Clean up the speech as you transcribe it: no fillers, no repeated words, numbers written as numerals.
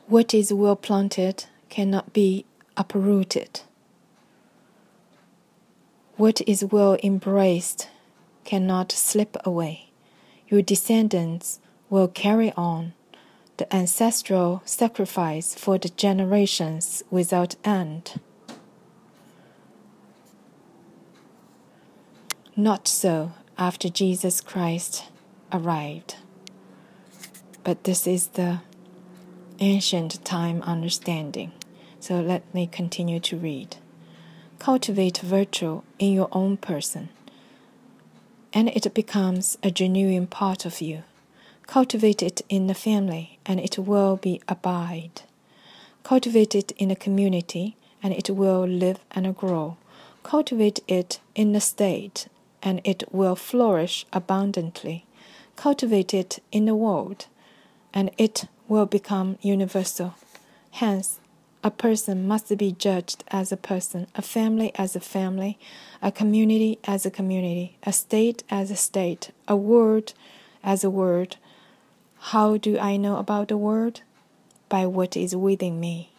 What is well planted cannot be uprooted. What is well embraced cannot slip away. Your descendants will carry on the ancestral sacrifice for the generations without end. Not so after Jesus Christ arrived. But this is the ancient time understanding. So let me continue to read. Cultivate virtue in your own person, and it becomes a genuine part of you. Cultivate it in the family, and it will abide. Cultivate it in the community, and it will live and grow. Cultivate it in the state, and it will flourish abundantly. Cultivate it in the world, and it will become universal. Hence, a person must be judged as a person, a family as a family, a community as a community, a state as a state, a word as a word. How do I know about the word? By what is within me.